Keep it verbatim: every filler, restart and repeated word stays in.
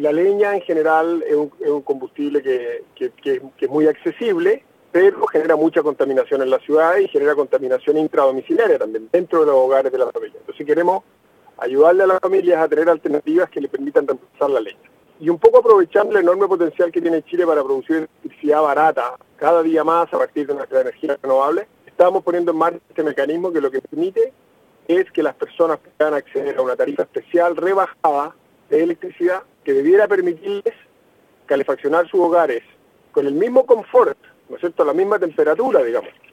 la leña en general es un, es un combustible que, que, que, que es muy accesible, pero genera mucha contaminación en la ciudad y genera contaminación intradomiciliaria también, dentro de los hogares de la familia. Entonces queremos ayudarle a las familias a tener alternativas que le permitan reemplazar la leña. Y un poco aprovechando el enorme potencial que tiene Chile para producir electricidad barata, cada día más a partir de nuestra energía renovable, estamos poniendo en marcha este mecanismo que lo que permite es que las personas puedan acceder a una tarifa especial rebajada de electricidad que debiera permitirles calefaccionar sus hogares con el mismo confort, ¿no es cierto?, la misma temperatura, digamos,